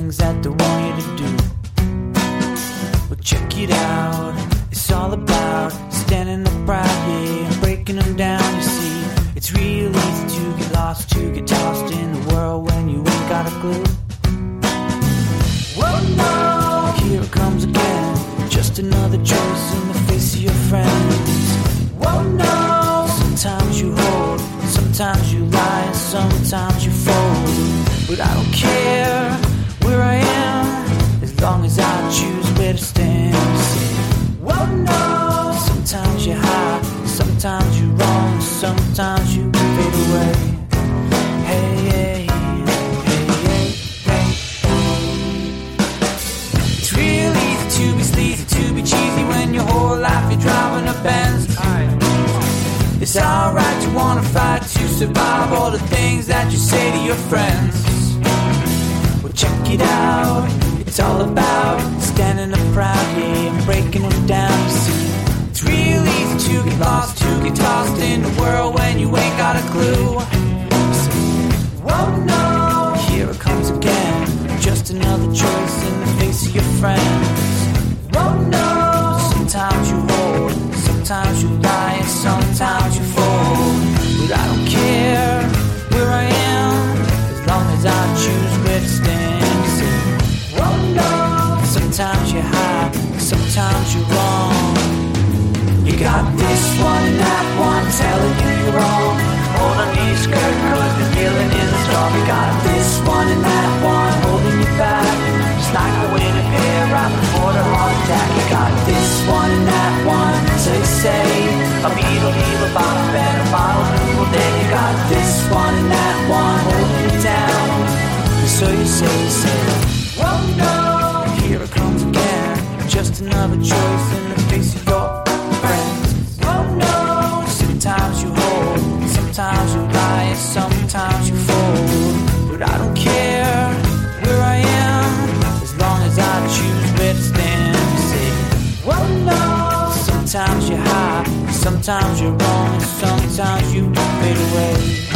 things that they want you to do. Well, check it out, it's all about standing up proud, yeah, and breaking them down, you see. It's real easy to get lost, to get tossed in the world when you ain't got a clue. Whoa, no, here it comes again, just another choice in the face of your friends. Whoa, no, sometimes you hold, sometimes you lie, and sometimes you fold. But I don't care where I am, as long as I choose where to stand. Whoa, no, sometimes you're high, sometimes you're wrong, sometimes you fade away. Hey, hey, hey, hey, hey. It's real easy to be sleazy, to be cheesy when your whole life you're driving a Benz. It's alright to wanna fight to survive all the things that you say to your friends. Well, check it out, it's all about standing up proud, yeah, and breaking them down, you see. It's real easy to get lost, to get tossed in the world when you ain't got a clue. Whoa, no, here it comes again, just another choice in the face of your friends. Whoa, no, sometimes you hold, sometimes you lie, and sometimes you fold. But I don't care where I am, as long as I choose where to stand. Whoa, no, sometimes you're high, sometimes you're wrong. You got this one and that one telling you you're wrong. Hold on to your skirt cause the feeling in the storm. You got this one and that one holding you back, just like the winning pair right before the heart attack. You got this one and that one, so they say, a beetle, a bottle, and a bottle noodle. Then you got this one and that one holding you down, and so you say, whoa, no, here it comes again, just another choice in the face of your friends. Oh no, sometimes you hold, sometimes you lie, and sometimes you fold. But I don't care where I am, as long as I choose where to stand. Say, whoa, no, sometimes you're high, sometimes you're wrong, and sometimes you fade away.